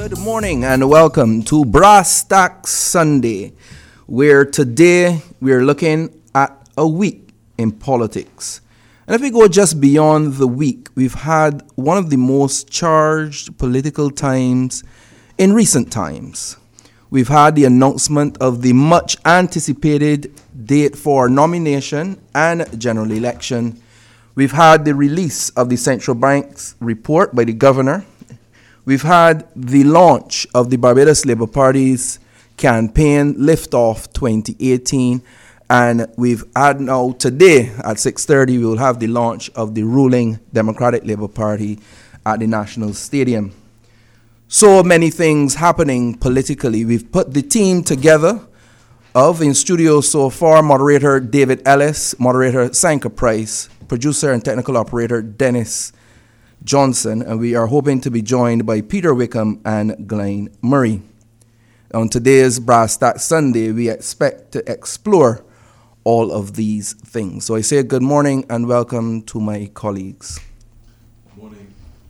Good morning and welcome to Brass Tack Sunday, where today we're looking at a week in politics. And if we go just beyond the week, we've had one of the most charged political times in recent times. We've had the announcement of the much anticipated date for nomination and general election. We've had the release of the central bank's report by the governor. We've had the launch of the Barbados Labour Party's campaign Liftoff 2018, and we've had now today at 6:30 we will have the launch of the ruling Democratic Labour Party at the National Stadium. So many things happening politically. We've put the team together of in studio so far moderator David Ellis, moderator Sanka Price, producer and technical operator Dennis Johnson, and we are hoping to be joined by Peter Wickham and Glenn Murray. On today's Brass Tack Sunday, we expect to explore all of these things. So I say good morning and welcome to my colleagues. Morning.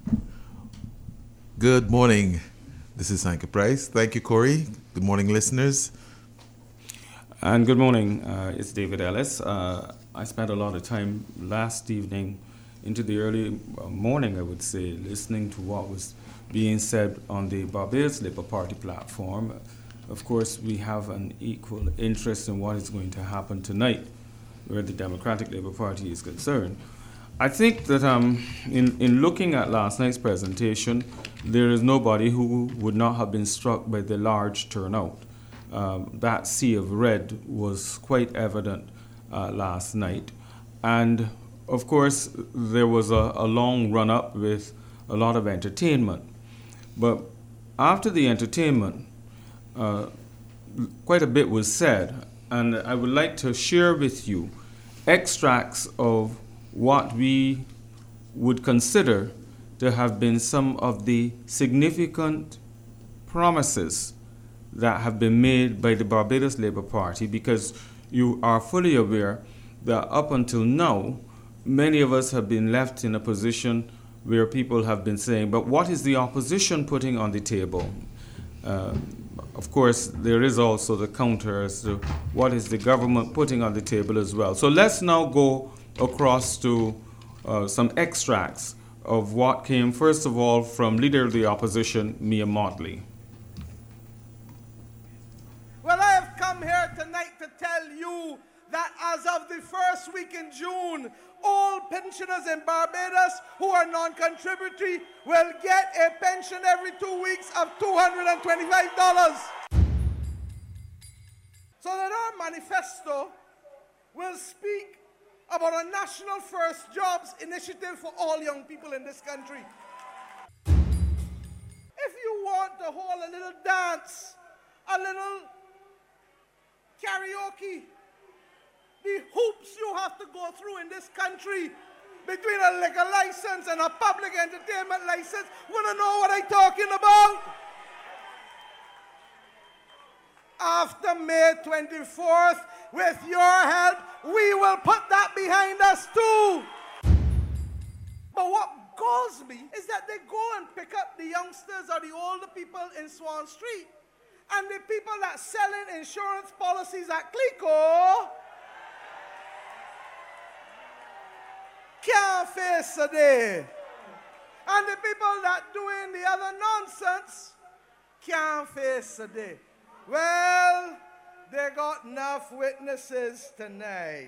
Good morning. This is Sanka Price. Thank you, Corey. Good morning, listeners. And good morning. It's David Ellis. I spent a lot of time last evening into the early morning, I would say, listening to what was being said on the Barbados Labour Party platform. Of course, we have an equal interest in what is going to happen tonight, where the Democratic Labour Party is concerned. I think that in looking at last night's presentation, there is nobody who would not have been struck by the large turnout. That sea of red was quite evident last night. And of course, there was a long run-up with a lot of entertainment. But after the entertainment, quite a bit was said, and I would like to share with you extracts of what we would consider to have been some of the significant promises that have been made by the Barbados Labour Party, because you are fully aware that up until now, many of us have been left in a position where people have been saying, but what is the opposition putting on the table? Of course, there is also the counter as to what is the government putting on the table as well. So let's now go across to some extracts of what came, first of all, from Leader of the Opposition, Mia Mottley. Well, I have come here tonight to tell you that as of the first week in June, all pensioners in Barbados who are non-contributory will get a pension every 2 weeks of $225. So that our manifesto will speak about a national first jobs initiative for all young people in this country. If you want to hold a little dance, a little karaoke, the hoops you have to go through in this country between a liquor license and a public entertainment license, want to know what I'm talking about? After May 24th, with your help, we will put that behind us too. But what galls me is that they go and pick up the youngsters or the older people in Swan Street, and the people that selling insurance policies at Clico can't face a day. And the people that doing the other nonsense can't face a day. Well, they got enough witnesses tonight.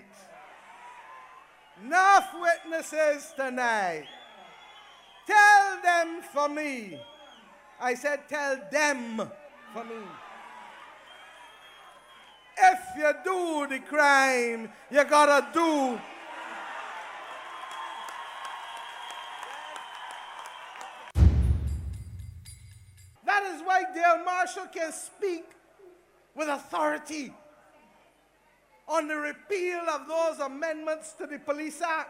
Enough witnesses tonight. Tell them for me. I said tell them for me. If you do the crime, you gotta do. That is why Dale Marshall can speak with authority on the repeal of those amendments to the Police Act.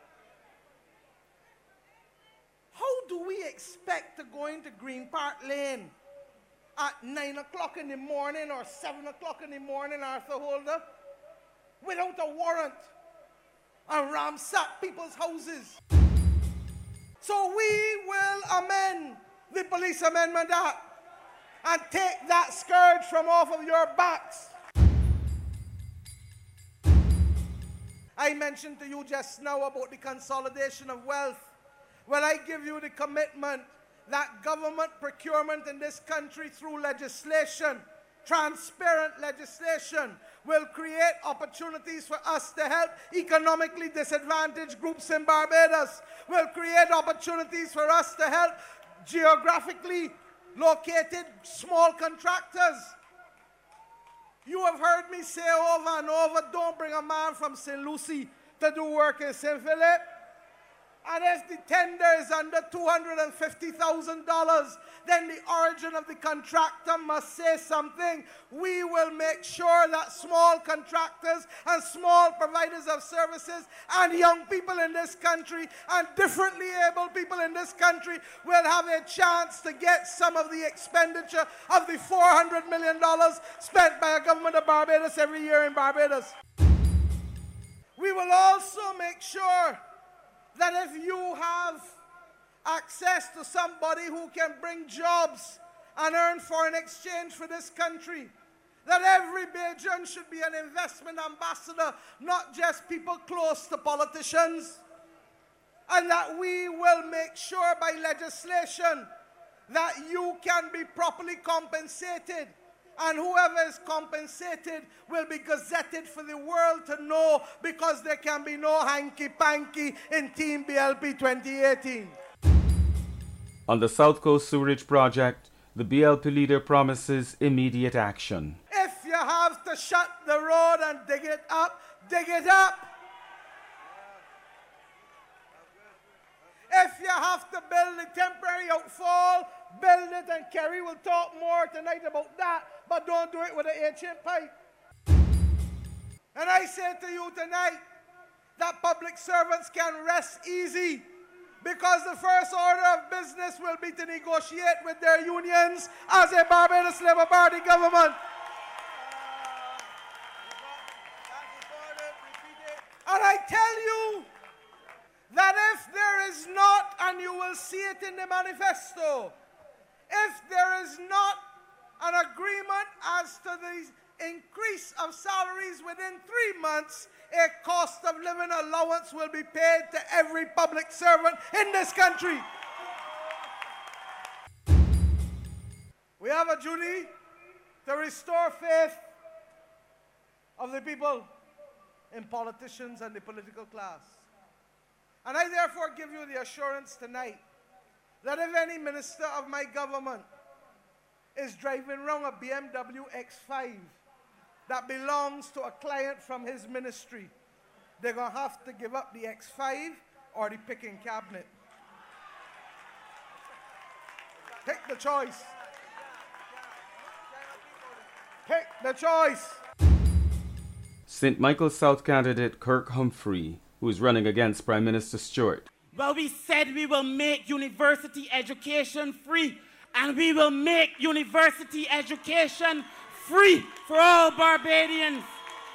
How do we expect to go into Green Park Lane at 9 o'clock in the morning or 7 o'clock in the morning, Arthur Holder, without a warrant and ransack people's houses? So we will amend the Police Amendment Act and take that scourge from off of your backs. I mentioned to you just now about the consolidation of wealth. Well, I give you the commitment that government procurement in this country through legislation, transparent legislation, will create opportunities for us to help economically disadvantaged groups in Barbados, will create opportunities for us to help geographically located small contractors. You have heard me say over and over, don't bring a man from St. Lucie to do work in St. Philip. And if the tender is under $250,000, then the origin of the contractor must say something. We will make sure that small contractors and small providers of services and young people in this country and differently able people in this country will have a chance to get some of the expenditure of the $400 million spent by a government of Barbados every year in Barbados. We will also make sure that if you have access to somebody who can bring jobs and earn foreign exchange for this country, that every Bajan should be an investment ambassador, not just people close to politicians, and that we will make sure by legislation that you can be properly compensated, and whoever is compensated will be gazetted for the world to know, because there can be no hanky-panky in Team BLP 2018. On the South Coast Sewerage Project, the BLP leader promises immediate action. If you have to shut the road and dig it up, dig it up. If you have to build a temporary outfall, build it, and Kerry will talk more tonight about that, but don't do it with an 8-inch pipe. And I say to you tonight that public servants can rest easy, because the first order of business will be to negotiate with their unions as a Barbados Labour Party government. And I tell you that if there is not, and you will see it in the manifesto, if there is not an agreement as to the increase of salaries within 3 months, a cost of living allowance will be paid to every public servant in this country. We have a duty to restore faith of the people in politicians and the political class. And I therefore give you the assurance tonight that if any minister of my government is driving around a BMW X5 that belongs to a client from his ministry, they're going to have to give up the X5 or the picking cabinet. Pick the choice. Pick the choice. St. Michael's South candidate Kirk Humphrey, who is running against Prime Minister Stewart. Well, we said we will make university education free, and we will make university education free for all Barbadians.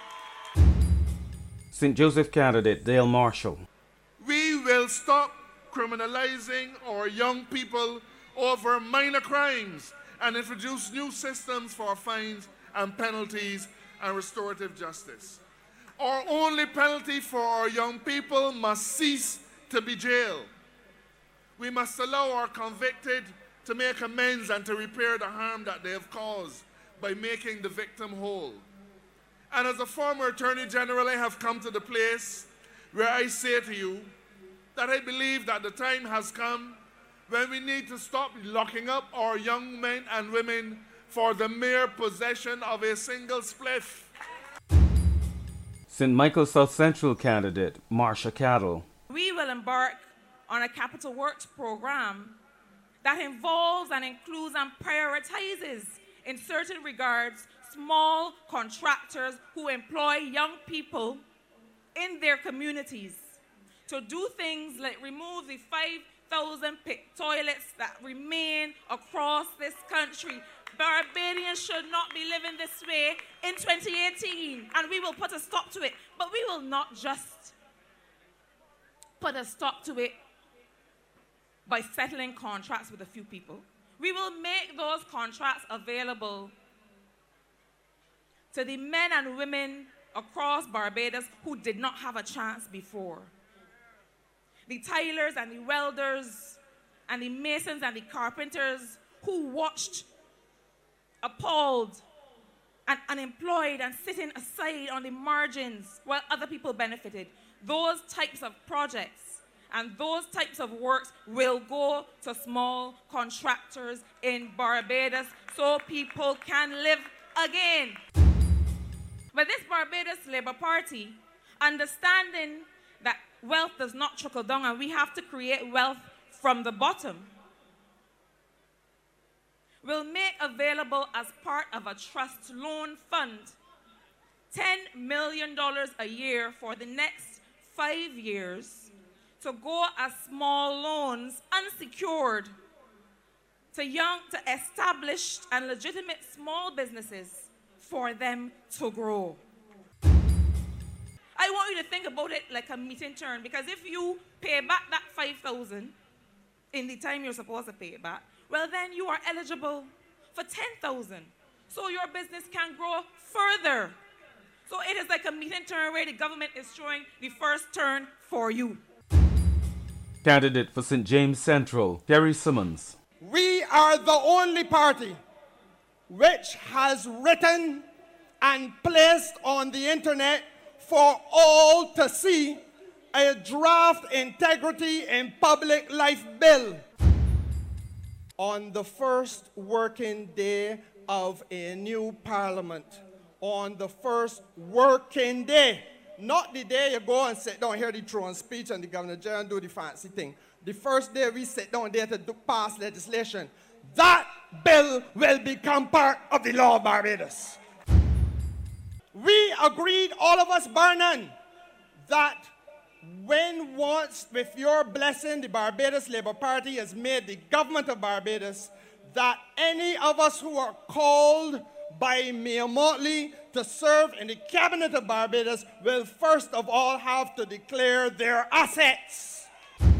St. Joseph candidate Dale Marshall. We will stop criminalizing our young people over minor crimes and introduce new systems for fines and penalties and restorative justice. Our only penalty for our young people must cease to be jail. We must allow our convicted to make amends and to repair the harm that they have caused by making the victim whole. And as a former Attorney General, I have come to the place where I say to you that I believe that the time has come when we need to stop locking up our young men and women for the mere possession of a single spliff. St. Michael's South Central candidate Marsha Cattle. We will embark on a capital works program that involves and includes and prioritizes, in certain regards, small contractors who employ young people in their communities to do things like remove the 5,000 pit toilets that remain across this country. Barbadians should not be living this way in 2018, and we will put a stop to it. But we will not just put a stop to it by settling contracts with a few people. We will make those contracts available to the men and women across Barbados who did not have a chance before. The tilers and the welders and the masons and the carpenters who watched appalled and unemployed and sitting aside on the margins while other people benefited. Those types of projects and those types of works will go to small contractors in Barbados so people can live again. But this Barbados Labour Party, understanding that wealth does not trickle down and we have to create wealth from the bottom, will make available as part of a trust loan fund $10 million a year for the next 5 years to go as small loans, unsecured, to young, to established and legitimate small businesses for them to grow. I want you to think about it like a meeting turn, because if you pay back that $5,000 in the time you're supposed to pay it back, well then you are eligible for $10,000. So your business can grow further. So it is like a meeting turn where the government is showing the first turn for you. Candidate for St. James Central, Kerry Simmons. We are the only party which has written and placed on the internet for all to see a draft integrity in public life bill. On the first working day of a new parliament, on the first working day, not the day you go and sit down, hear the throne speech and the Governor General do the fancy thing. The first day we sit down there to pass legislation, that bill will become part of the law of Barbados. We agreed, all of us bar none, that when once, with your blessing, the Barbados Labour Party has made the government of Barbados, that any of us who are called by Mayor Motley to serve in the cabinet of Barbados will first of all have to declare their assets.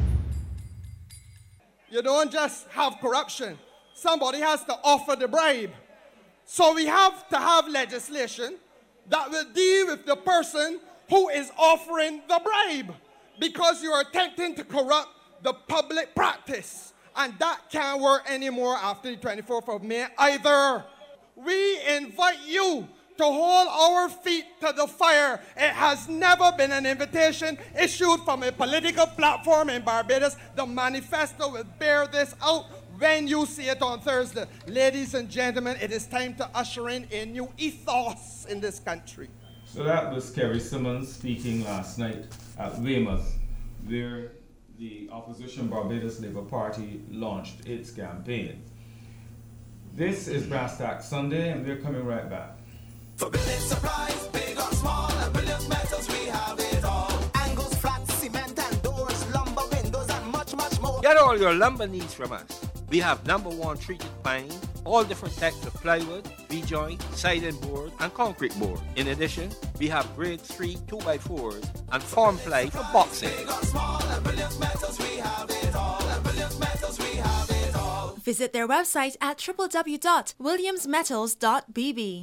You don't just have corruption. Somebody has to offer the bribe. So we have to have legislation that will deal with the person who is offering the bribe, because you are attempting to corrupt the public practice. And that can't work anymore after the 24th of May either. We invite you to hold our feet to the fire. It has never been an invitation issued from a political platform in Barbados. The manifesto will bear this out when you see it on Thursday. Ladies and gentlemen, it is time to usher in a new ethos in this country. So that was Kerry Simmons speaking last night at Weymouth, where the opposition Barbados Labour Party launched its campaign. This is Brass Tack Sunday, and we're coming right back. For building supplies, big or small, and brilliant metals, we have it all. Angles, flats, cement and doors, lumber, windows, and much, much more. Get all your lumber needs from us. We have #1 treated pine, all different types of plywood, V-joint, siding board, and concrete board. In addition, we have grade 3 2x4s and form ply for boxing. Big or small, and brilliant metals, we have it all. And brilliant metals, we have it all. Visit their website at www.williamsmetals.bb.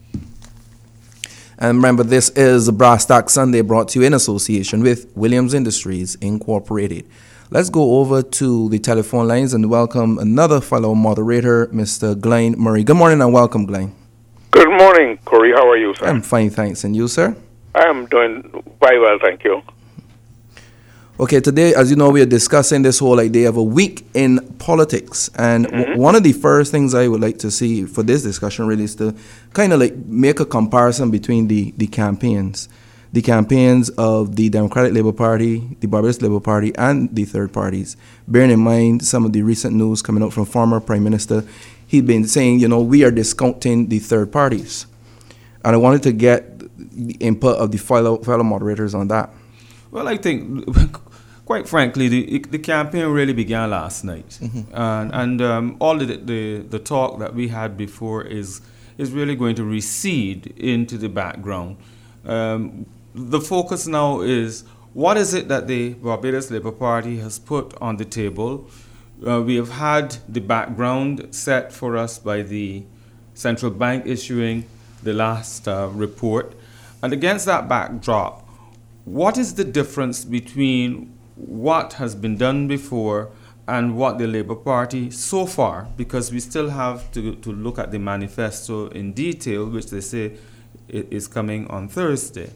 And remember, this is Brass Tack Sunday, brought to you in association with Williams Industries Incorporated. Let's go over to the telephone lines and welcome another fellow moderator, Mr. Glenn Murray. Good morning and welcome, Glenn. Good morning, Corey. How are you, sir? I'm fine, thanks. And you, sir? I am doing very well, thank you. Okay, today, as you know, we are discussing this whole idea of a week in politics. And one of the first things I would like to see for this discussion really is to kind of like make a comparison between the campaigns. The campaigns of the Democratic Labour Party, the Barbados Labour Party, and the third parties. Bearing in mind some of the recent news coming out from former Prime Minister, he'd been saying, we are discounting the third parties. And I wanted to get the input of the fellow moderators on that. Well, I think, quite frankly, the campaign really began last night. And all the talk that we had before is really going to recede into the background. The focus now is, what is it that the Barbados Labour Party has put on the table We have had the background set for us by the central bank issuing the last report. And against that backdrop, what is the difference between what has been done before and what the Labour Party so far, because we still have to look at the manifesto in detail, which they say is coming on Thursday.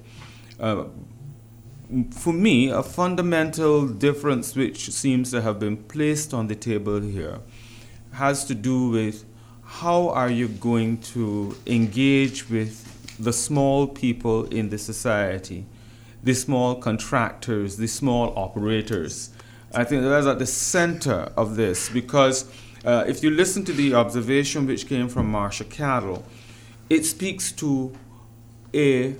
For me, a fundamental difference which seems to have been placed on the table here has to do with how are you going to engage with the small people in the society, the small contractors, the small operators. I think that's at the center of this, because if you listen to the observation which came from Marsha Cattle, it speaks to a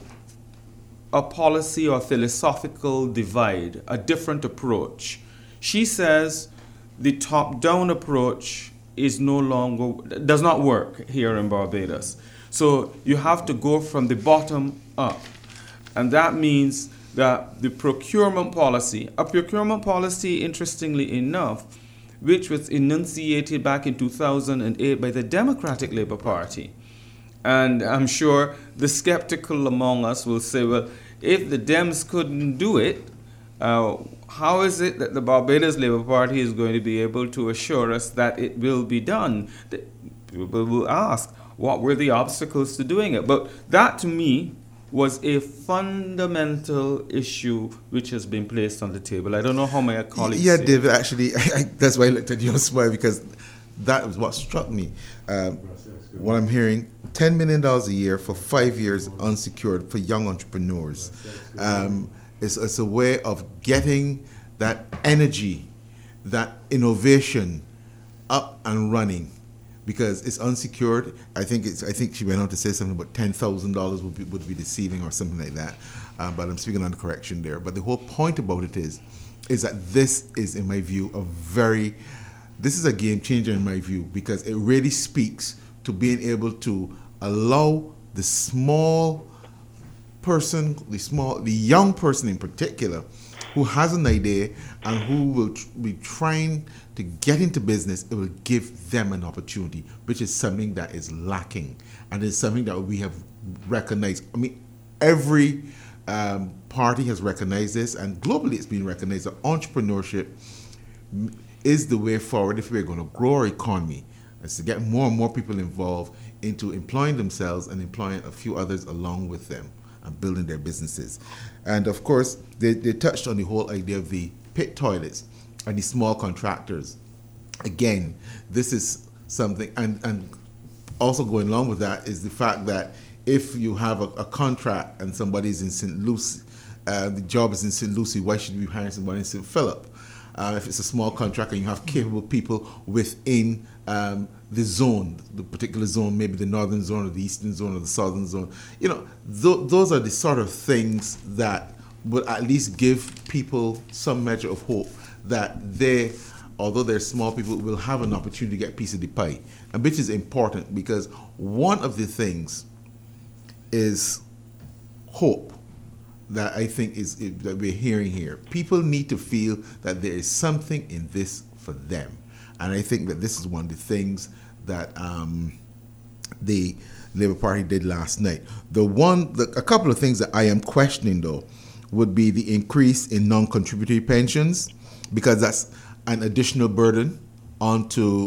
policy or philosophical divide, a different approach. She says the top-down approach does not work here in Barbados. So you have to go from the bottom up. And that means that the procurement policy, interestingly enough, which was enunciated back in 2008 by the Democratic Labour Party. And I'm sure the skeptical among us will say, well, if the Dems couldn't do it, how is it that the Barbados Labour Party is going to be able to assure us that it will be done? People will ask, what were the obstacles to doing it? But that, to me, was a fundamental issue which has been placed on the table. I don't know how my colleagues Yeah, say. David, actually, that's why I looked at you and smiled, because that was what struck me. What I'm hearing, $10 million a year for 5 years unsecured for young entrepreneurs. It's a way of getting that energy, that innovation up and running, because it's unsecured. I think she went on to say something about $10,000 would be deceiving or something like that. But I'm speaking on the correction there. But the whole point about it is that this is, in my view, this is a game changer in my view, because it really speaks to being able to allow the small person, the young person in particular, who has an idea and who will be trying to get into business, it will give them an opportunity, which is something that is lacking. And it's something that we have recognized. I mean, every party has recognized this, and globally it's been recognized that entrepreneurship is the way forward if we're going to grow our economy. Is to get more and more people involved into employing themselves and employing a few others along with them and building their businesses. And of course, they touched on the whole idea of the pit toilets and the small contractors. Again, this is something, and also going along with that is the fact that if you have a contract and somebody's in St. Lucie, the job is in St. Lucie, why should we hire somebody in St. Philip? If it's a small contract and you have capable people within the zone, the particular zone, maybe the northern zone or the eastern zone or the southern zone, those are the sort of things that would at least give people some measure of hope that although they're small people, will have an opportunity to get a piece of the pie, and which is important, because one of the things is hope that I think that we're hearing here. People need to feel that there is something in this for them. And I think that this is one of the things that the Labour Party did last night. A couple of things that I am questioning, though, would be the increase in non-contributory pensions, because that's an additional burden onto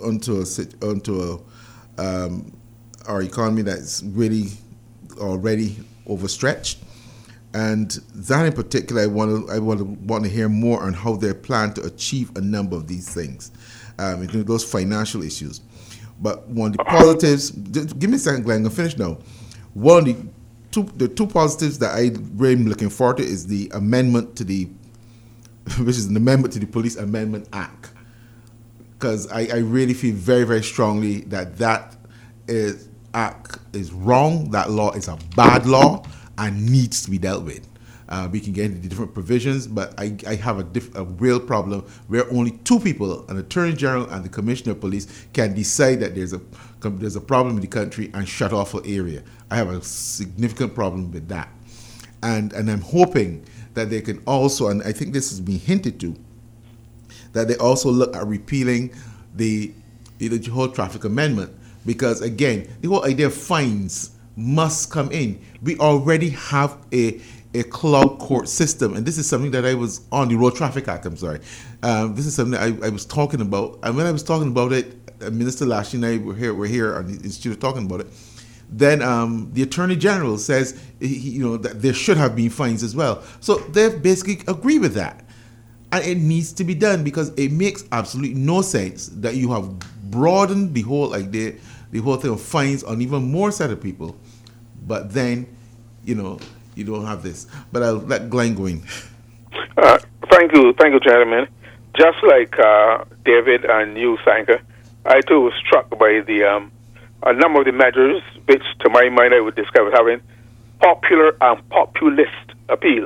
our economy that's really already overstretched. And that in particular, I want to hear more on how they plan to achieve a number of these things, including those financial issues. But one of the positives, give me a second, Glenn, I'm going to finish now. One of the two positives that I really am looking forward to is the amendment to which is an amendment to the Police Amendment Act. Because I really feel very, very strongly that act is wrong, that law is a bad law, and needs to be dealt with. We can get into the different provisions, but I have a real problem where only two people, an Attorney General and the Commissioner of Police, can decide that there's a problem in the country and shut off an area. I have a significant problem with that. And I'm hoping that they can also, and I think this has been hinted to, that they also look at repealing the whole traffic amendment, because again, the whole idea of fines must come in. We already have a cloud court system, and this is something that I was on the Road Traffic Act. I'm sorry, this is something that I was talking about, and when I was talking about it, Minister Lashley and I were here on the Institute talking about it. Then the Attorney General says that there should have been fines as well. So they basically agree with that. And it needs to be done, because it makes absolutely no sense that you have broadened the whole idea, the whole thing of fines on even more set of people, but then, you don't have this. But I'll let Glenn go in. Thank you, gentlemen. Just like David and you, Sanka, I too was struck by the a number of the measures which, to my mind, I would describe as having popular and populist appeal.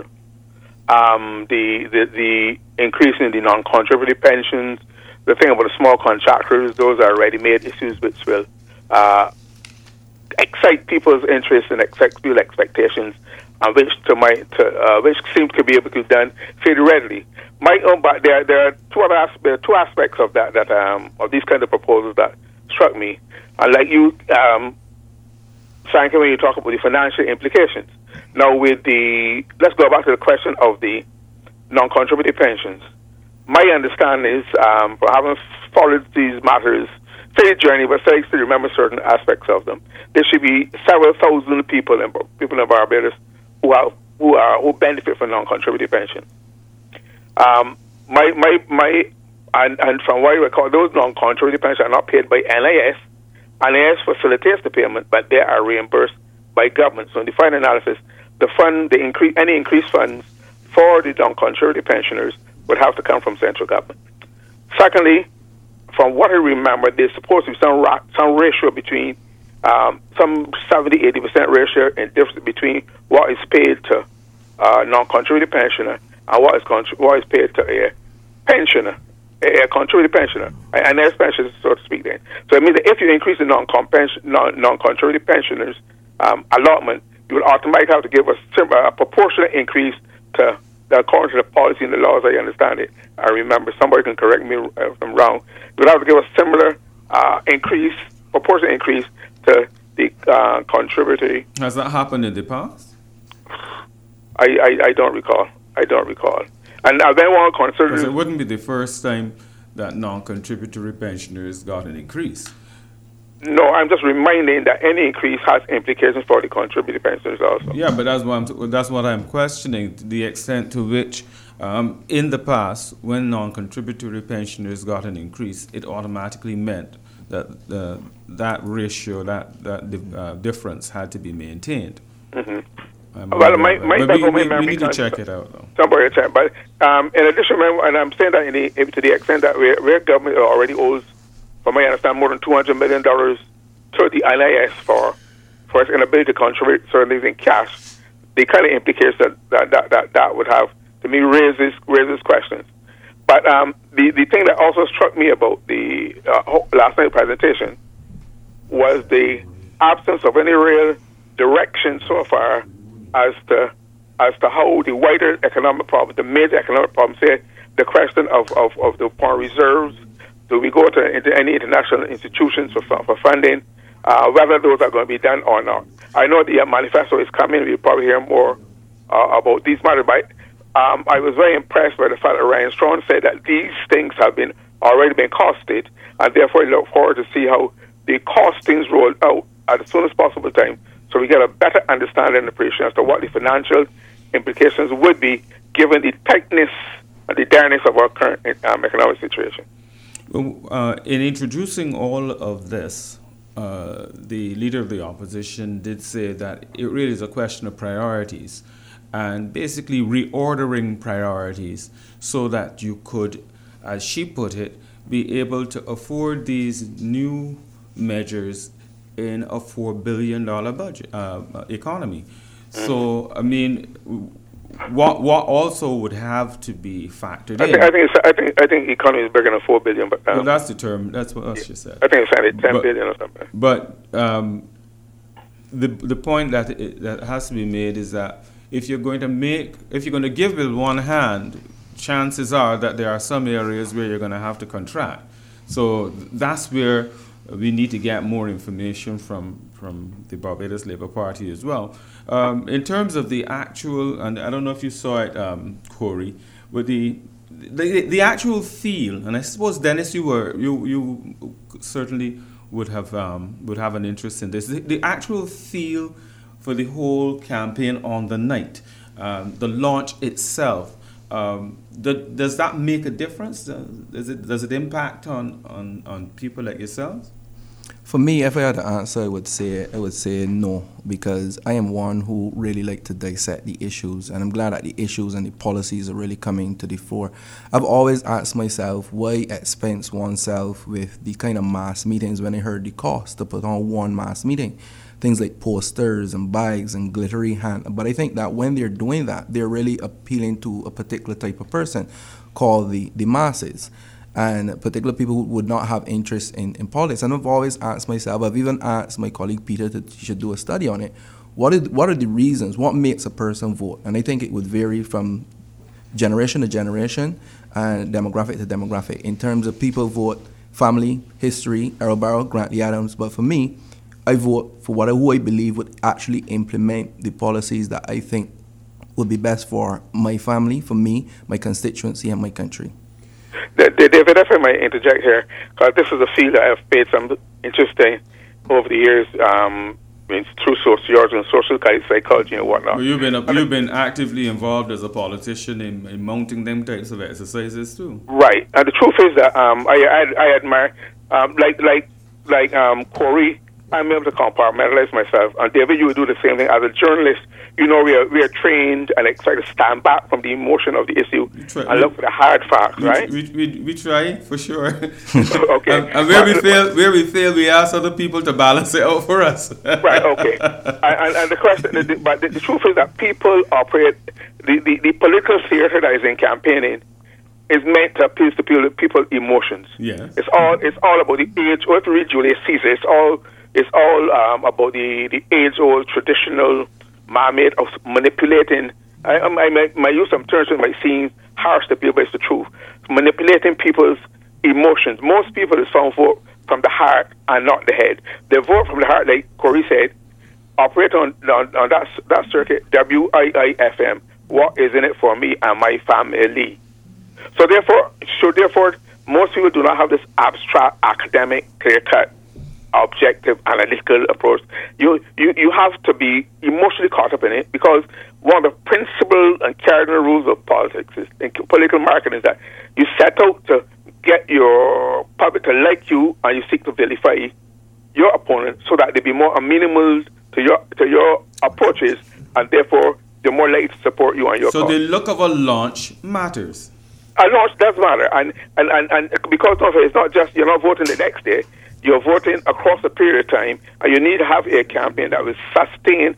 The increase in the non-contributory pensions, the thing about the small contractors, those are ready-made issues which will excite people's interest and excite people's expectations, and which seem to be able to be done fairly readily. But there are two aspects of that of these kind of proposals that struck me. And like you, Sanka, when you talk about the financial implications. Now, let's go back to the question of the non-contributory pensions. My understanding is, for having followed these matters, fairly journey, but I still remember certain aspects of them. There should be several thousand people in Barbados who benefit from non-contributory pension. And from what I recall, those non-contributory pensions are not paid by NIS. NIS facilitates the payment, but they are reimbursed by government. So in the final analysis, any increased funds for the non-contributory pensioners would have to come from central government. Secondly, from what I remember, there's supposed to be some ratio between some 70-80% ratio in difference between what is paid to non-contributory pensioner and what is paid to a pensioner, a contributory pensioner, and there's pensioners, so to speak. Then, so it means that if you increase the non-contributory pensioners allotment, you will automatically have to give a proportionate increase to according to the policy and the laws. I understand it. I remember. Somebody can correct me if I'm wrong. You would have to give a similar proportionate increase to the contributory. Has that happened in the past? I don't recall. And I then want to consider. Because it wouldn't be the first time that non-contributory pensioners got an increase. No, I'm just reminding that any increase has implications for the contributory pensioners also. Yeah, but that's what I'm questioning, the extent to which, in the past, when non-contributory pensioners got an increase, it automatically meant that that ratio, that difference had to be maintained. Mm-hmm. Well, we need to check it out, though. Somebody check. But in addition, and I'm saying that to the extent that where government already owes, from my understanding, more than $200 million to the NIS for its inability to contribute certain things in cash, the kind of implications that would have, to me, raises questions. But the thing that also struck me about the last night's presentation was the absence of any real direction so far as to how the wider economic problem, the major economic problem, say the question of the foreign reserves. Do we go into any international institutions for funding? Whether those are going to be done or not. I know the manifesto is coming. We'll probably hear more about these matters. But I was very impressed by the fact that Ryan Strong said that these things have already been costed, and therefore I look forward to see how the costings roll out at the soonest possible time, so we get a better understanding and appreciation as to what the financial implications would be given the tightness and the direness of our current economic situation. In introducing all of this, the leader of the opposition did say that it really is a question of priorities and basically reordering priorities so that you could, as she put it, be able to afford these new measures in a $4 billion budget economy. So, I mean, what also would have to be factored in? I think economy is bigger than $4 billion, but well, that's the term. That's what else she said. I think it's $10 billion or something. But the point that has to be made is that if you're going to give with one hand, chances are that there are some areas where you're going to have to contract. So that's where we need to get more information from the Barbados Labour Party as well. In terms of the actual, and I don't know if you saw it, Corey, with the actual feel, and I suppose Dennis, you certainly would have an interest in this. The actual feel for the whole campaign on the night, the launch itself. Does that make a difference? Does it impact on people like yourselves? For me, if I had to answer, I would say no, because I am one who really like to dissect the issues, and I'm glad that the issues and the policies are really coming to the fore. I've always asked myself, why expense oneself with the kind of mass meetings when I heard the cost to put on one mass meeting? Things like posters and bags and glittery hand. But I think that when they're doing that, they're really appealing to a particular type of person called the masses, and particular people who would not have interest in politics. And I've always asked myself, I've even asked my colleague Peter that he should do a study on it. What are the reasons? What makes a person vote? And I think it would vary from generation to generation and demographic to demographic. In terms of people vote family, history, Errol Barrow, Grant Lee Adams. But for me, I vote for who I believe would actually implement the policies that I think would be best for my family, for me, my constituency, and my country. David, if I might interject here, because this is a field that I've paid some interest in over the years, through sociology and social psychology and whatnot. Well, you've been actively involved as a politician in mounting them types of exercises too. Right, and the truth is that I admire, like Corey, I'm able to compartmentalize myself. And David, you would do the same thing as a journalist. You know, we are trained and try to stand back from the emotion of the issue and look for the hard facts, right? We try, for sure. Okay. And where we fail, we ask other people to balance it out for us. Right, okay. And the question, but the truth is that people operate, the political theater that is in campaigning is meant to appeal to people's emotions. Yeah. It's all about the age, or to read Julius Caesar, it's all about the age-old traditional man-made of manipulating. I might use some terms that might seem harsh to people, but it's the truth. Manipulating people's emotions. Most people is found vote from the heart and not the head. They vote from the heart, like Corey said, operate on that circuit, WIIFM. What is in it for me and my family? So therefore, most people do not have this abstract, academic, clear-cut, objective, analytical approach. You have to be emotionally caught up in it, because one of the principal and cardinal rules of politics in political marketing is that you set out to get your public to like you, and you seek to vilify your opponent so that they be more amenable to your approaches, and therefore they're more likely to support you and your cause. So the look of a launch matters. A launch does matter, and because it's not just you're not voting the next day. You're voting across a period of time, and you need to have a campaign that will sustain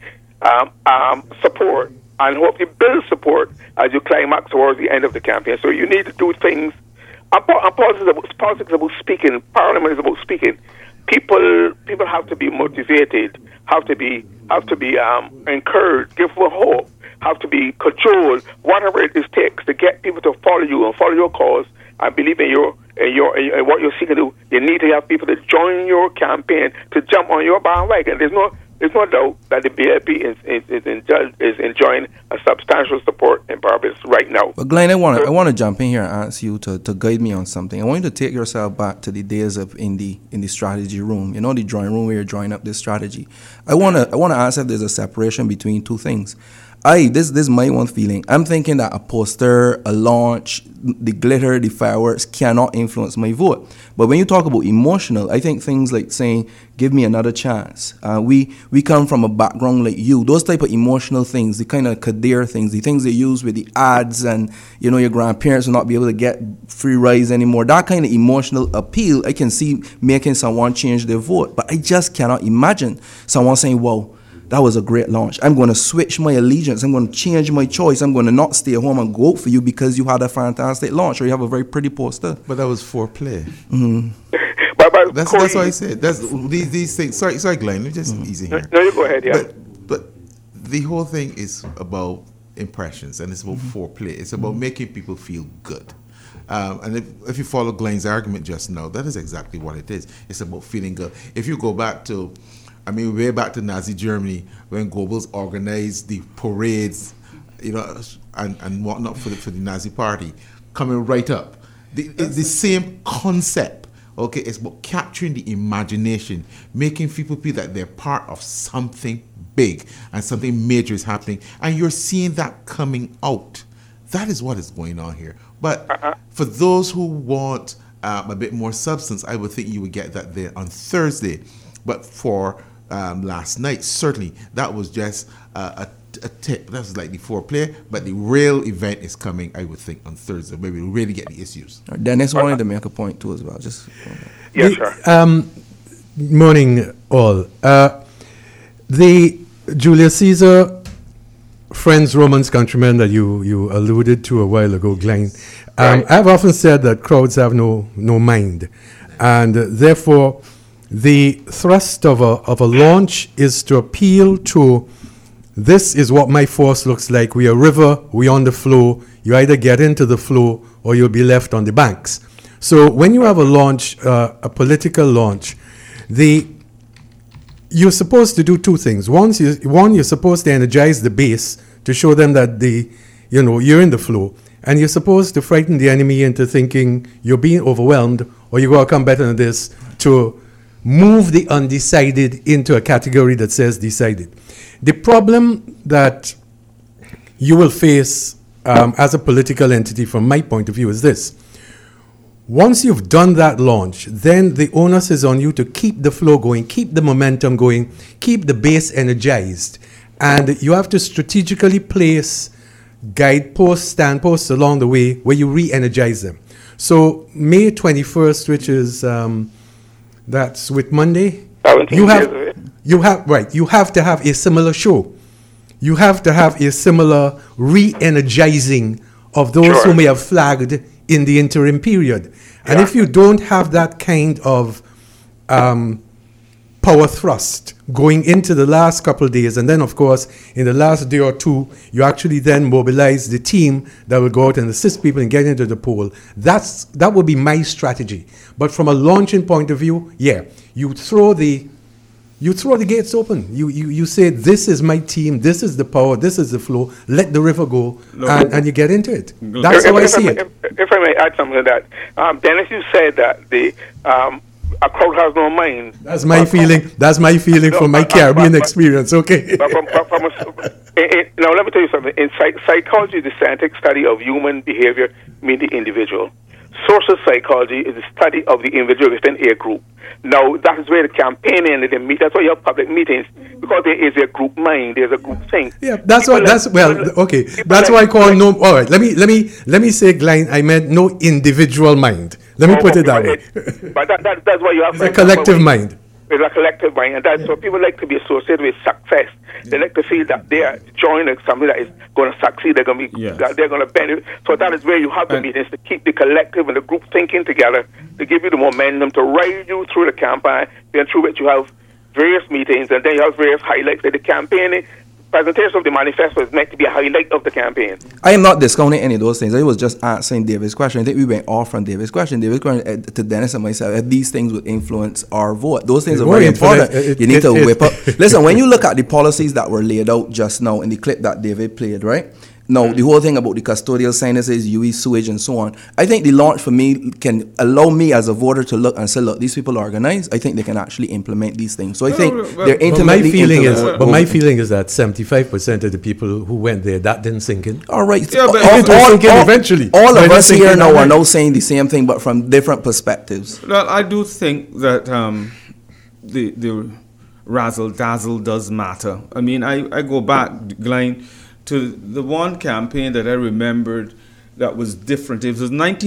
support and hopefully build support as you climax towards the end of the campaign. So you need to do things. And politics is about speaking. Parliament is about speaking. People have to be motivated, have to be encouraged, give them hope, have to be cajoled, whatever it takes to get people to follow you and follow your cause and believe in what you're seeking to do. You need to have people to join your campaign, to jump on your bandwagon. There's no doubt that the BLP is enjoying a substantial support in Barbados right now. But Glenn, I want to jump in here and ask you to guide me on something. I want you to take yourself back to the days of in the strategy room. You know, the drawing room where you're drawing up this strategy. I want to ask if there's a separation between two things. This is my one feeling. I'm thinking that a poster, a launch, the glitter, the fireworks cannot influence my vote. But when you talk about emotional, I think things like saying, give me another chance. We come from a background like you. Those type of emotional things, the kind of Kadir things, the things they use with the ads and, you know, your grandparents will not be able to get free rides anymore. That kind of emotional appeal, I can see making someone change their vote. But I just cannot imagine someone saying, whoa, that was a great launch. I'm going to switch my allegiance. I'm going to change my choice. I'm going to not stay home and go out for you because you had a fantastic launch or you have a very pretty poster. But that was foreplay. Mm-hmm. But that's why I said that's these things. Sorry, Glenn. Just easy here. No, you go ahead. Yeah. But the whole thing is about impressions, and it's about foreplay. It's about making people feel good. And if you follow Glenn's argument just now, that is exactly what it is. It's about feeling good. If you go back to, way back to Nazi Germany, when Goebbels organized the parades, and whatnot for the Nazi Party, coming right up. It's the same concept. Okay, it's about capturing the imagination, making people feel that they're part of something big and something major is happening, and you're seeing that coming out. That is what is going on here. But for those who want a bit more substance, I would think you would get that there on Thursday. But for last night, certainly that was just a tip. That was like the foreplay, but the real event is coming, I would think, on Thursday, where we really get the issues. Dennis wanted to make a point too as well. Yes, sir. Morning, all. The Julius Caesar Friends, Romans, Countrymen that you alluded to a while ago, Glenn. I've often said that crowds have no mind, and therefore the thrust of a launch is to appeal to, this is what my force looks like. We are a river, we on the flow. You either get into the flow or you'll be left on the banks. So when you have a launch, a political launch, you're supposed to do two things. One, you're supposed to energize the base to show them that you're in the flow, and you're supposed to frighten the enemy into thinking you're being overwhelmed or you're going to come better than this, to move the undecided into a category that says decided. The problem that you will face as a political entity, from my point of view, is this. Once you've done that launch, then the onus is on you to keep the flow going, keep the momentum going, keep the base energized. And you have to strategically place guideposts, standposts along the way where you re-energize them. So May 21st, which is, that's with Monday, you have to have a similar show. You have to have a similar re-energizing of those who may have flagged in the interim period. And if you don't have that kind of power thrust going into the last couple of days, and then of course in the last day or two you actually then mobilize the team that will go out and assist people in getting into the poll, that would be my strategy. But from a launching point of view, you throw the gates open. You say, this is my team, this is the power, this is the flow, let the river go, and you get into it. That's how I see it. If I may add something to that, Dennis, you said that a crowd has no mind. That's my feeling. That's my feeling from my Caribbean experience. Okay. Now let me tell you something. In psychology, the scientific study of human behavior means the individual. Social psychology is the study of the individual within a group. Now, that is where the campaigning and the meet. That's why you have public meetings, because there is a group mind. There's a group thing. Yeah, that's why I call no. All right, let me say, Glenn, I meant no individual mind. Let me put it that way. But that's why you have a collective mind. It's a collective mind, and that's so people like to be associated with success. They like to feel that they are joining something that is going to succeed. They're going to be, that they're going to benefit. So that is where you have the meetings, to keep the collective and the group thinking together, to give you the momentum to ride you through the campaign. Then through which you have various meetings, and then you have various highlights. Like the campaign presentation of the manifesto is meant to be a highlight of the campaign. I am not discounting any of those things. I was just answering David's question. I think we went off from David's question. David's question to Dennis and myself, if these things would influence our vote. Those things are very important. You need to whip up. Listen, when you look at the policies that were laid out just now in the clip that David played, right? Now, the whole thing about the custodial sinuses, UE sewage, and so on, I think the launch for me can allow me as a voter to look and say, look, these people are organized. I think they can actually implement these things. So I think they're intimately my feeling is that 75% of the people who went there, that didn't sink in. All right. Eventually. All of us here now are now saying the same thing, but from different perspectives. Well, I do think that the razzle-dazzle does matter. I mean, I go back, Glenn, to the one campaign that I remembered that was different. It was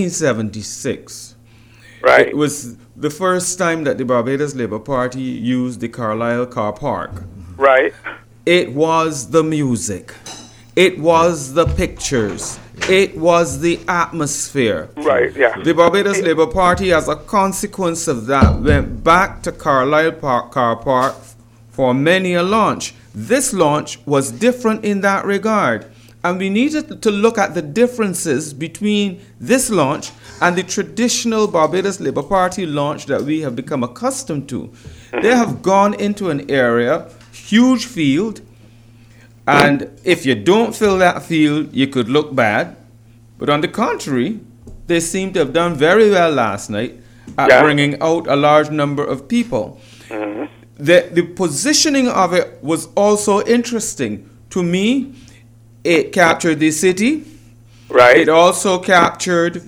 1976. Right. It was the first time that the Barbados Labour Party used the Carlisle Car Park. Right. It was the music. It was the pictures. It was the atmosphere. Right, yeah. The Barbados Labour Party, as a consequence of that, went back to Carlisle Car Park for many a launch. This launch was different in that regard. And we needed to look at the differences between this launch and the traditional Barbados Labour Party launch that we have become accustomed to. They have gone into an area, huge field, and if you don't fill that field, you could look bad. But on the contrary, they seem to have done very well last night at bringing out a large number of people. The positioning of it was also interesting. To me, it captured the city. Right. It also captured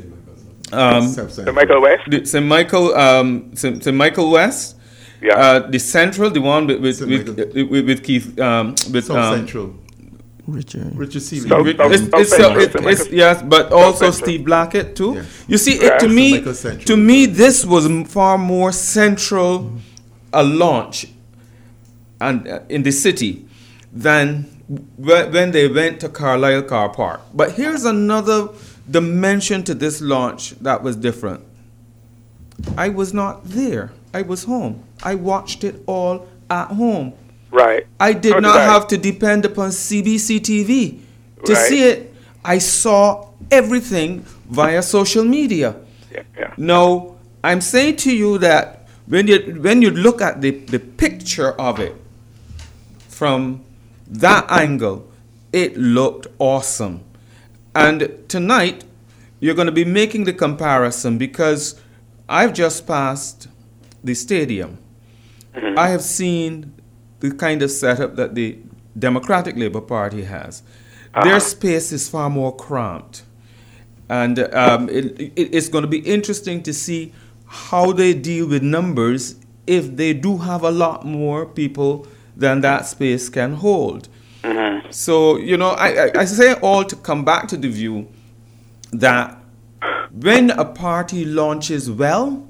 St. Michael West. St. Michael West. Yeah. The Central, the one with Keith, with South Central. Richard Seeley. Yes, but also Steve Blackett too. Yeah. You see, Yeah. to me, this was far more central a launch and in the city than when they went to Carlisle Car Park. But here's another dimension to this launch that was different. I was not there. I was home. I watched it all at home. Right. I did not have to depend upon CBC TV to see it. I saw everything via social media. Yeah. Now, I'm saying to you that when you look at the picture of it from that angle, it looked awesome. And tonight, you're going to be making the comparison because I've just passed the stadium. I have seen the kind of setup that the Democratic Labour Party has. Their space is far more cramped. And it's going to be interesting to see how they deal with numbers if they do have a lot more people than that space can hold. So, I say all to come back to the view that when a party launches well,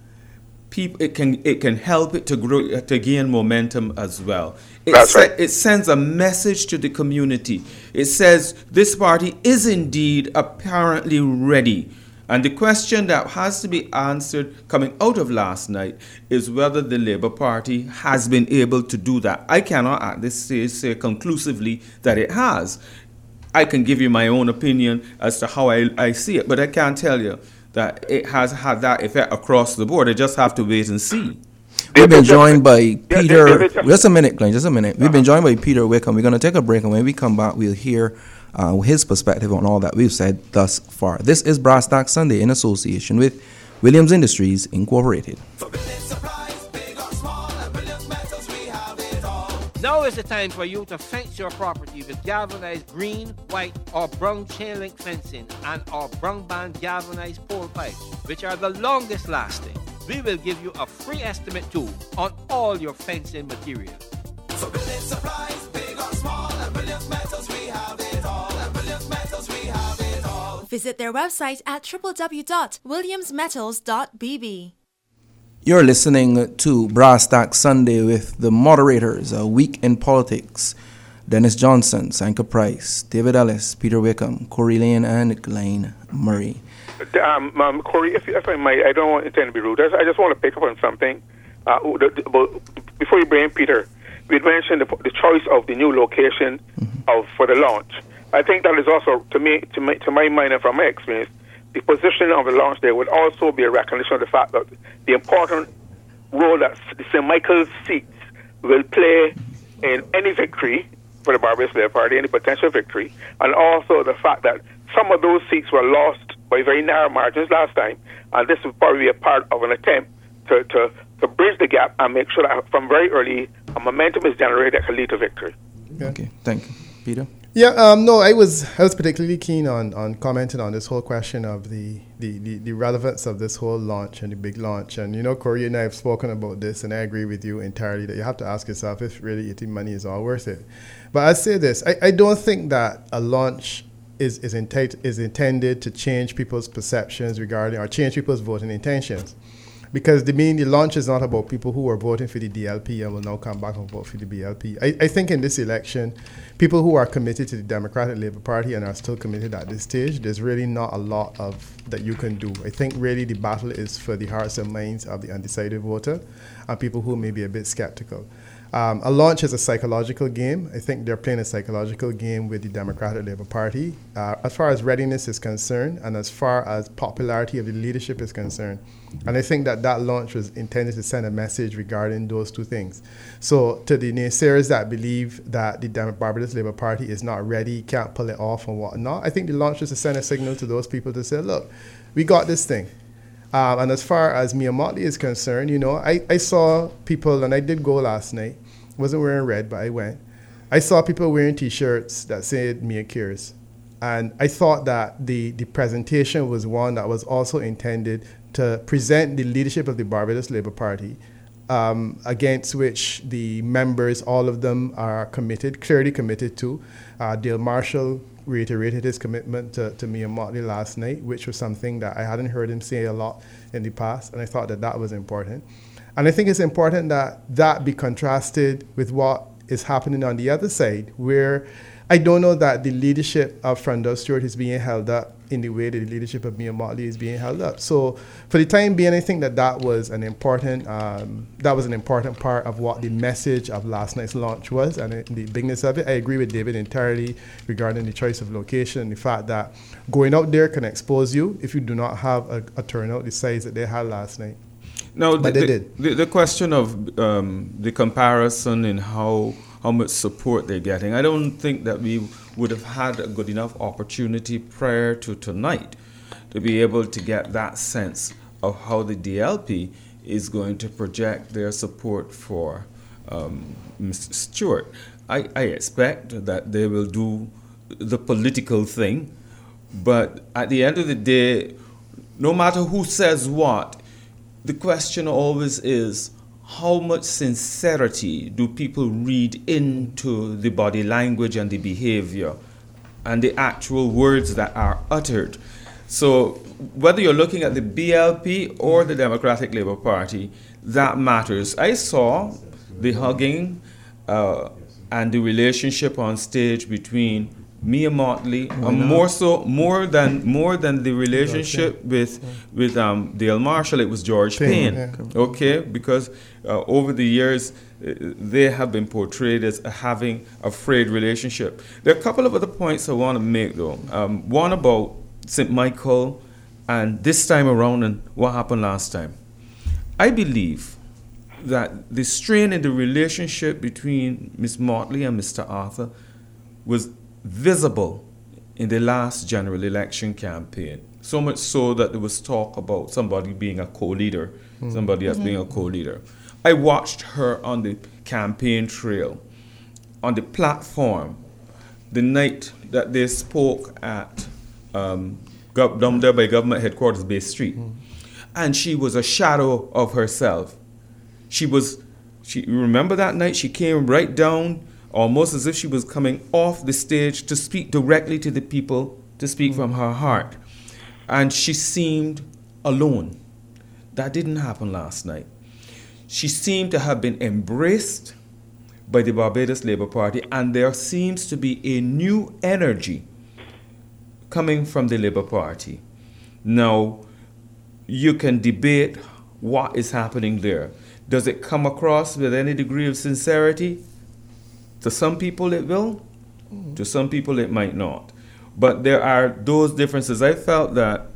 it can help it to grow, to gain momentum as well. It sends a message to the community. It says this party is indeed apparently ready. And the question that has to be answered coming out of last night is whether the Labour Party has been able to do that. I cannot at this stage say conclusively that it has. I can give you my own opinion as to how I see it, but I can't tell you that it has had that effect across the board. I just have to wait and see. We've been joined by Peter. Just a minute, Glenn. Just a minute. We've been joined by Peter Wickham. We're going to take a break, and when we come back, we'll hear his perspective on all that we've said thus far. This is Brass Tack Sunday in association with Williams Industries Incorporated. Now is the time for you to fence your property with galvanized green, white, or brown chain link fencing and our brown band galvanized pole pipes, which are the longest lasting. We will give you a free estimate too on all your fencing materials. For building supplies, big or small, and Williams Metals, we have it all. And Williams Metals, we have it all. Visit their website at www.williamsmetals.bb. You're listening to Brass Tack Sunday with the moderators, A Week in Politics, Dennis Johnson, Sanka Price, David Ellis, Peter Wickham, Corey Lane, and Glenn Murray. Corey, if I might, I don't intend to be rude. I just want to pick up on something. Before you bring in Peter, we mentioned the choice of the new location for the launch. I think that is also, to my mind and from my experience, the positioning of the launch there would also be a recognition of the fact that the important role that the St. Michael's seats will play in any victory for the Barbados Labour Party, any potential victory, and also the fact that some of those seats were lost by very narrow margins last time, and this would probably be a part of an attempt to bridge the gap and make sure that from very early a momentum is generated that can lead to victory. Okay, thank you. Peter? Yeah, no, I was particularly keen on commenting on this whole question of the relevance of this whole launch and the big launch. And, Corey and I have spoken about this, and I agree with you entirely that you have to ask yourself if really the money is all worth it. But I'd say this, I don't think that a launch is intended to change people's perceptions regarding or change people's voting intentions. Because the launch is not about people who are voting for the DLP and will now come back and vote for the BLP. I think in this election, people who are committed to the Democratic Labour Party and are still committed at this stage, there's really not a lot that you can do. I think really the battle is for the hearts and minds of the undecided voter and people who may be a bit skeptical. A launch is a psychological game. I think they're playing a psychological game with the Democratic Labour Party as far as readiness is concerned and as far as popularity of the leadership is concerned. And I think that launch was intended to send a message regarding those two things. So to the naysayers that believe that the Barbados Labour Party is not ready, can't pull it off and whatnot, I think the launch was to send a signal to those people to say, look, we got this thing. And as far as Mia Mottley is concerned, I saw people, and I did go last night, wasn't wearing red, but I went. I saw people wearing T-shirts that said Mia Cares. And I thought that the presentation was one that was also intended to present the leadership of the Barbados Labour Party, against which the members, all of them are clearly committed to. Dale Marshall reiterated his commitment to Mia Mottley last night, which was something that I hadn't heard him say a lot in the past, and I thought that was important. And I think it's important that be contrasted with what is happening on the other side, where I don't know that the leadership of Frondell Stewart is being held up in the way that the leadership of Mia Mottley is being held up. So for the time being, I think that was an important part of what the message of last night's launch was and the bigness of it. I agree with David entirely regarding the choice of location and the fact that going out there can expose you if you do not have a turnout the size that they had last night. No, but they did. The question of the comparison in how much support they're getting, I don't think that we would have had a good enough opportunity prior to tonight to be able to get that sense of how the DLP is going to project their support for Mr. Stewart. I expect that they will do the political thing, but at the end of the day, no matter who says what, the question always is, how much sincerity do people read into the body language and the behavior and the actual words that are uttered? So whether you're looking at the BLP or the Democratic Labour Party, that matters. I saw the hugging and the relationship on stage between Mia Mottley, more than the relationship with Dale Marshall, it was George Payne. Yeah. Okay, because over the years they have been portrayed as having a frayed relationship. There are a couple of other points I want to make though. One about St. Michael and this time around and what happened last time. I believe that the strain in the relationship between Ms. Mottley and Mr. Arthur was visible in the last general election campaign. So much so that there was talk about somebody being a co-leader, somebody else being a co-leader. I watched her on the campaign trail, on the platform, the night that they spoke at down there by Government Headquarters, Bay Street. And she was a shadow of herself. You remember that night? She came right down almost as if she was coming off the stage to speak directly to the people, to speak from her heart. And she seemed alone. That didn't happen last night. She seemed to have been embraced by the Barbados Labour Party, and there seems to be a new energy coming from the Labour Party. Now, you can debate what is happening there. Does it come across with any degree of sincerity? To some people it will, to some people it might not. But there are those differences. I felt that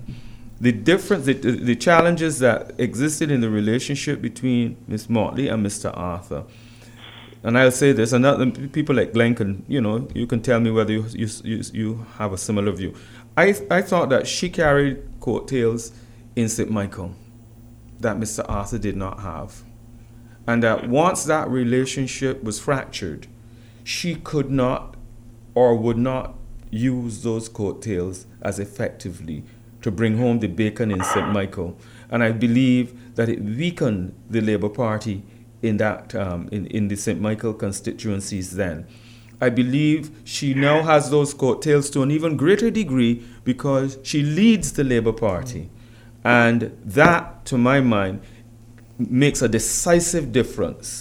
the challenges that existed in the relationship between Ms. Mottley and Mr. Arthur, and I'll say this, and other people like Glenn can, you can tell me whether you have a similar view. I thought that she carried coattails in St. Michael that Mr. Arthur did not have. And that once that relationship was fractured, she could not or would not use those coattails as effectively to bring home the bacon in St. Michael. And I believe that it weakened the Labour Party in that in the St. Michael constituencies then. I believe she now has those coattails to an even greater degree because she leads the Labour Party. And that, to my mind, makes a decisive difference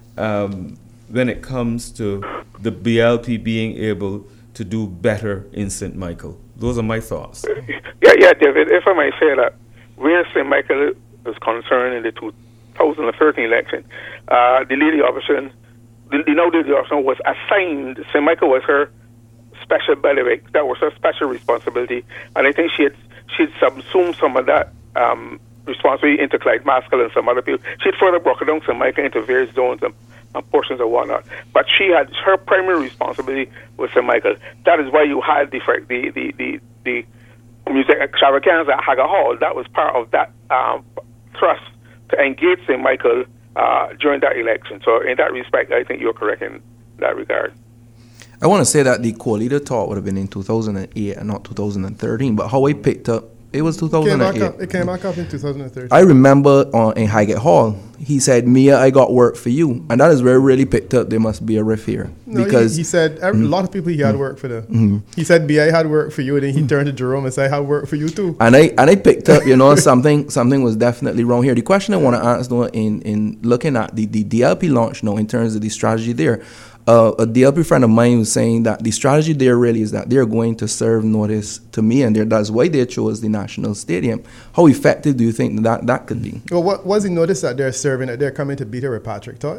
when it comes to the BLP being able to do better in St. Michael. Those are my thoughts. Yeah, David, if I might say that, where St. Michael is concerned in the 2013 election, the leading opposition now the person was assigned. St. Michael was her special bailiwick. That was her special responsibility, and I think she'd subsumed some of that responsibility into Clyde Maskell and some other people. She'd further broken down St. Michael into various zones and portions of whatnot. But she had her primary responsibility was St. Michael. That is why you had the music extravaganza at Haggard Hall. That was part of that thrust to engage St. Michael during that election. So in that respect, I think you're correct in that regard. I want to say that the co-leader talk would have been in 2008 and not 2013, but how I picked up, it was 2008. It came back up in 2013. I remember in Highgate Hall, he said, Mia, I got work for you. And that is where it really picked up there must be a riff here. No, because he said, a lot of people he had work for them. He said, B.I. had work for you, and then he turned to Jerome and said, I had work for you too. And I picked up, something was definitely wrong here. The question I want to ask, though, in looking at the DLP launch now in terms of the strategy there, a DLP friend of mine was saying that the strategy there really is that they're going to serve notice to me, and that's why they chose the National Stadium. How effective do you think that could be? Well, what was the notice that they're serving, that they're coming to beat her with Patrick Todd?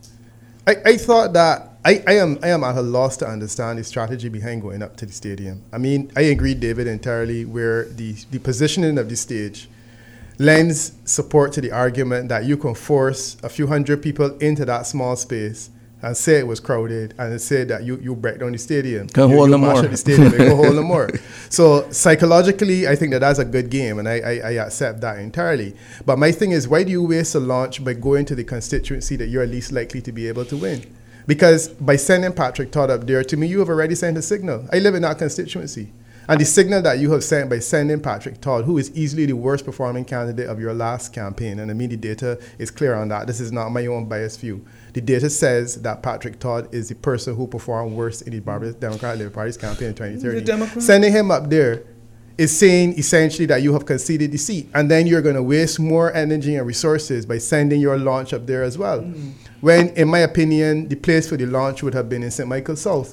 I thought that I am at a loss to understand the strategy behind going up to the stadium. I mean, I agree, David, entirely, where the positioning of the stage lends support to the argument that you can force a few hundred people into that small space and say it was crowded, and say that you break down the stadium. Can hold them more. The stadium, you hold them more. So psychologically, I think that's a good game, and I accept that entirely. But my thing is, why do you waste a launch by going to the constituency that you're least likely to be able to win? Because by sending Patrick Todd up there, to me, you have already sent a signal. I live in that constituency. And the signal that you have sent by sending Patrick Todd, who is easily the worst performing candidate of your last campaign, and I mean the data is clear on that. This is not my own biased view. The data says that Patrick Todd is the person who performed worst in the Barbados Democratic Labour Party's campaign in 2030. Sending him up there is saying essentially that you have conceded the seat, and then you're going to waste more energy and resources by sending your launch up there as well. When, in my opinion, the place for the launch would have been in St. Michael's South.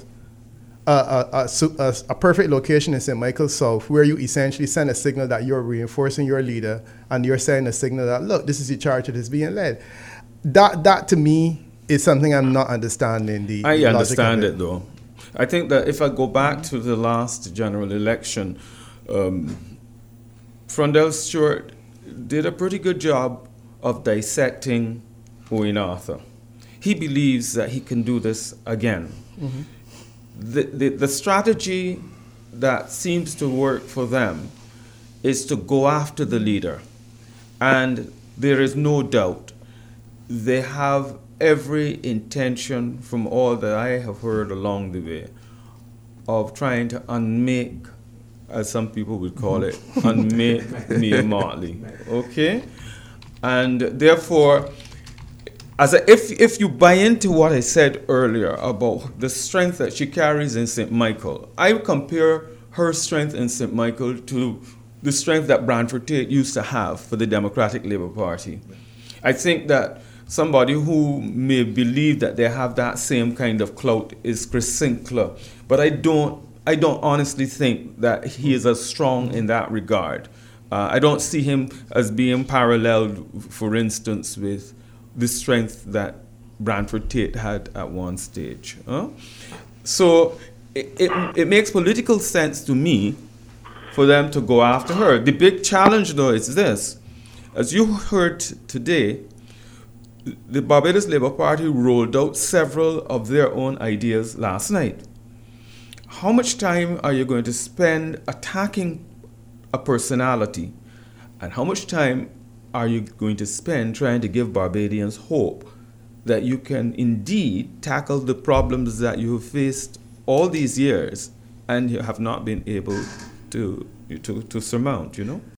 A perfect location in St. Michael's South, where you essentially send a signal that you're reinforcing your leader, and you're sending a signal that, look, this is the charge that is being led. That to me is something I'm not understanding. I understand it, though. I think that if I go back to the last general election, Frondell Stewart did a pretty good job of dissecting Owen Arthur. He believes that he can do this again. Mm-hmm. The strategy that seems to work for them is to go after the leader. And there is no doubt they have every intention, from all that I have heard along the way, of trying to unmake, as some people would call it, unmake Mia Mottley. Okay? And therefore, if you buy into what I said earlier about the strength that she carries in St. Michael, I compare her strength in St. Michael to the strength that Branford Tate used to have for the Democratic Labour Party. I think that somebody who may believe that they have that same kind of clout is Chris Sinclair, but I don't honestly think that he is as strong in that regard. I don't see him as being paralleled, for instance, with the strength that Branford Tate had at one stage. So it makes political sense to me for them to go after her. The big challenge, though, is this. As you heard today, the Barbados Labour Party rolled out several of their own ideas last night. How much time are you going to spend attacking a personality? And how much time are you going to spend trying to give Barbadians hope that you can indeed tackle the problems that you have faced all these years and you have not been able to surmount,